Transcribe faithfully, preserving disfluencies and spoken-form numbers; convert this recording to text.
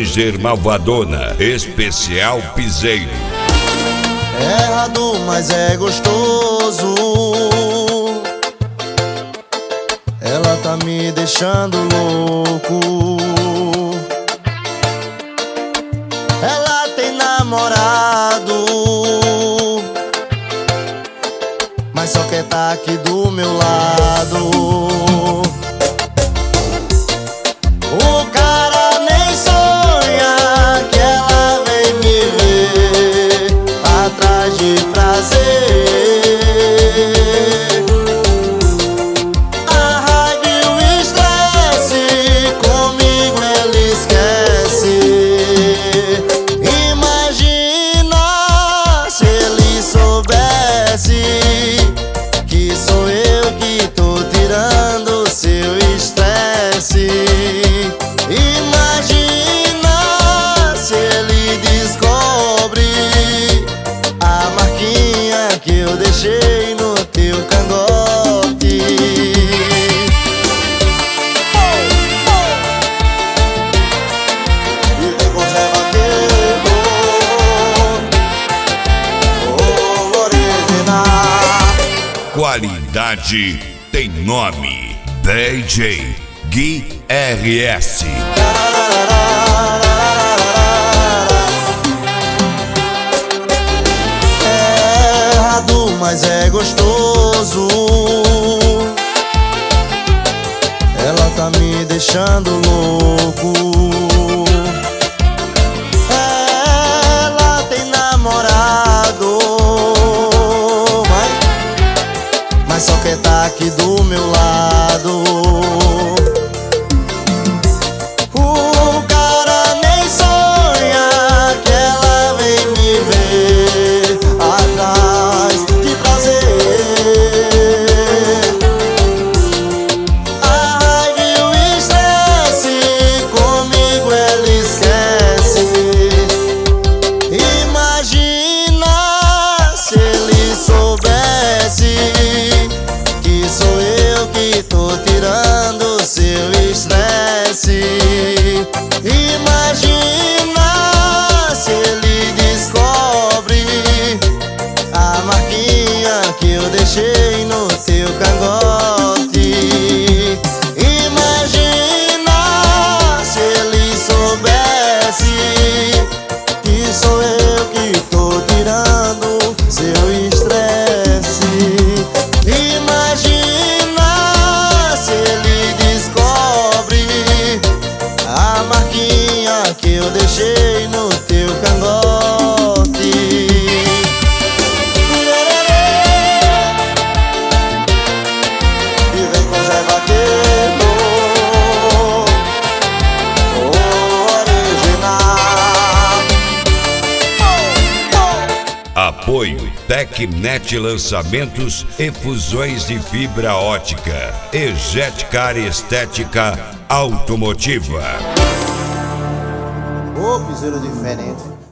Ranger Malvadona, especial piseiro. É errado, mas é gostoso. Ela tá me deixando louco. Ela tem namorado, mas só quer tá aqui do meu lado. O cara nem sonha que ela vem me ver atrás de prazer. A raiva e o estresse comigo ele esquece. Imagina se ele soubesse que sou eu que tô tirando seu estresse. Imagina se ele descobre a marquinha que eu deixei no teu cangote. E vem com Zé Vaqueiro, o original. Qualidade tem nome. D J Gui R S. É errado, mas é gostoso. Ela tá me deixando louco. Ela tem namorado, mas, mas só quer tá aqui do meu lado. O cara nem sonha que ela vem me ver atrás de prazer. A raiva e o estresse comigo ele esquece. Imagina se ele soubesse que sou eu que tô tirando seu estresse. Imagina se ele descobre a marquinha que eu deixei no teu cangote. Imagina se ele soubesse que sou eu que tô tirando seu estresse. Imagina se ele descobre a marquinha que eu deixei no teu cangote. E vem com Zé Vaqueiro, o original. Apoio Tecnet Lançamentos e Fusões de Fibra Ótica. E Jetcar Estética Automotiva. Ô, piseiro diferente.